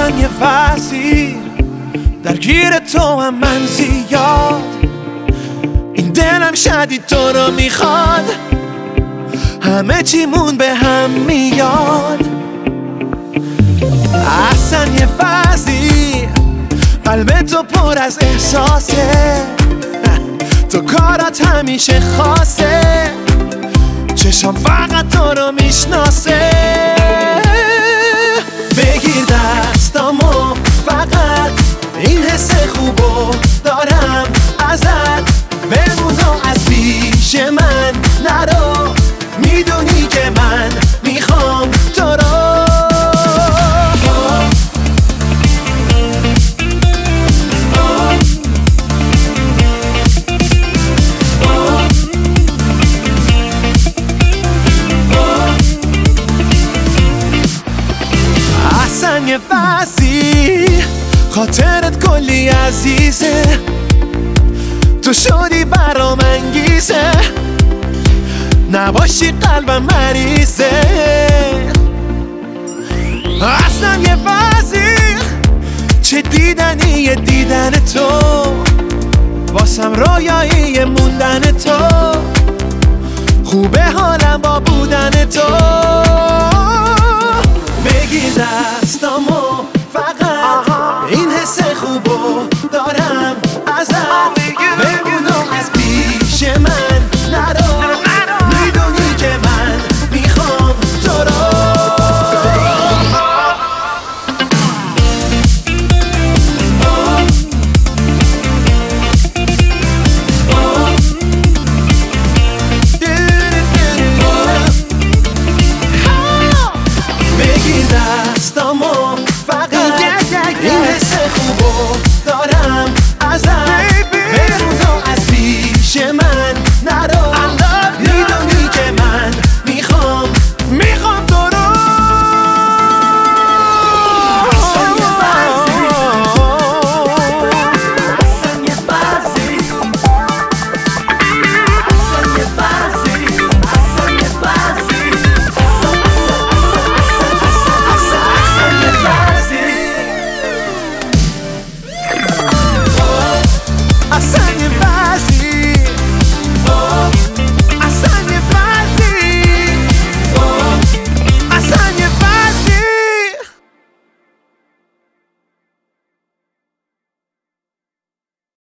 اصلا یه فصلی درگیر تو هم من زیاد، این دلم شدید تو رو میخواد، همه چیمون به هم میاد. اصلا یه فصلی قلب تو پر از احساسه، تو کارات همیشه خاصه، چشم فقط تو رو میشناسه. بگیر دستامو فقط، این حس خوبو دارم ازت، بمون و از پیش من نرو، میدونی که من میخوام تو رو. اصلا یه فصلی خاطرت کلی عزیزه، تو شدی برام انگیزه، نباشی قلبم مریضه. اصلا یه فصلی چه دیدنیه دیدن تو، واسم رویایی موندن تو، خوبه حالم با بودن تو. بگیر